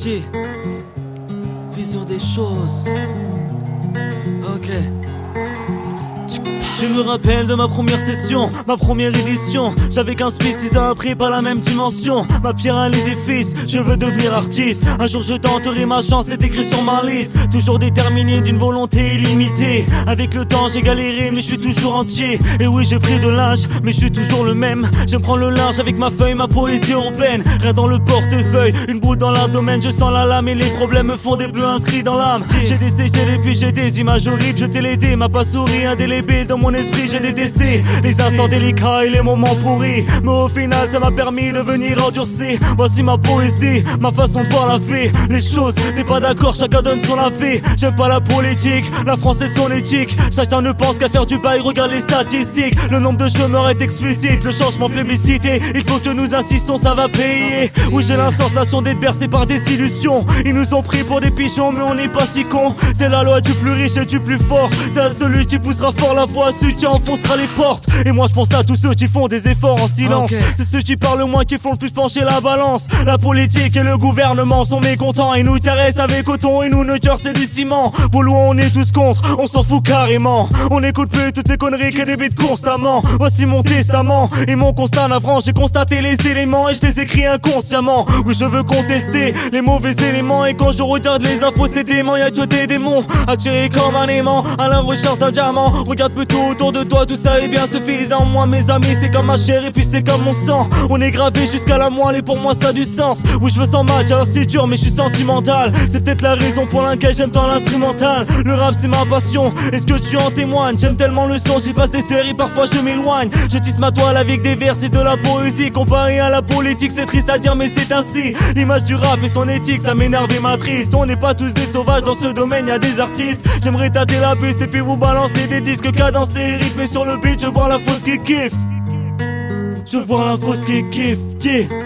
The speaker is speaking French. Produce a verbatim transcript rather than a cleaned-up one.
Yeah. Vision des choses. Ok. Je me rappelle de ma première session, ma première édition. J'avais quinze pistes, six ans après, pas la même dimension. Ma pierre à l'édifice, je veux devenir artiste. Un jour je tenterai ma chance, c'est écrit sur ma liste. Toujours déterminé d'une volonté illimitée. Avec le temps j'ai galéré, mais je suis toujours entier. Et oui j'ai pris de l'âge, mais je suis toujours le même. J'aime prendre le large avec ma feuille, ma poésie urbaine. Rien dans le portefeuille, une boule dans l'abdomen. Je sens la lame et les problèmes me font des bleus inscrits dans l'âme. J'ai des séchelles et puis j'ai des images horribles. Je t'ai l'aidé, m'a pas souri, indélébile dans mon esprit, j'ai détesté les instants délicats et les moments pourris. Mais au final ça m'a permis de venir endurci. Voici ma poésie, ma façon de voir la vie. Les choses, t'es pas d'accord, chacun donne son avis. J'aime pas la politique, la France et son éthique. Chacun ne pense qu'à faire du bail, regarde les statistiques. Le nombre de chômeurs est explicite, le changement plébiscité. Il faut que nous insistons, ça va payer. Oui j'ai la sensation d'être bercé par des illusions. Ils nous ont pris pour des pigeons mais on n'est pas si cons. C'est la loi du plus riche et du plus fort. C'est à celui qui poussera fort la voix, celui qui enfoncera les portes. Et moi je pense à tous ceux qui font des efforts en silence. Okay. C'est ceux qui parlent le moins qui font le plus pencher la balance. La politique et le gouvernement sont mécontents. Ils nous caressent avec coton et nous nos cœurs c'est du ciment. Vos lois on est tous contre, on s'en fout carrément. On écoute plus toutes ces conneries qui débitent constamment. Voici mon testament et mon constat navrant. J'ai constaté les éléments et je les écris inconsciemment. Oui je veux contester les mauvais éléments. Et quand je regarde les infos c'est dément. Y'a que des démons attirés comme un aimant à la recherche d'un diamant. Regarde plutôt autour de toi, tout ça est bien suffisant. Moi mes amis c'est comme ma chair et puis c'est comme mon sang. On est gravé jusqu'à la moelle et pour moi ça a du sens. Oui je me sens mal, alors c'est dur mais je suis sentimental. C'est peut-être la raison pour laquelle j'aime tant l'instrumental. Le rap c'est ma passion, est-ce que tu en témoignes? J'aime tellement le son, j'y passe des séries, parfois je m'éloigne. Je tisse ma toile avec des vers, c'est de la poésie. Comparé à la politique c'est triste à dire mais c'est ainsi. L'image du rap et son éthique ça m'énerve et m'attriste. On n'est pas tous des sauvages dans ce domaine, y'a des artistes. J'aimerais tâter la piste et puis vous balancer des disques cadencés et rythmés sur le beat. Je vois la fausse qui kiffe, je vois la fausse qui kiffe, yeah.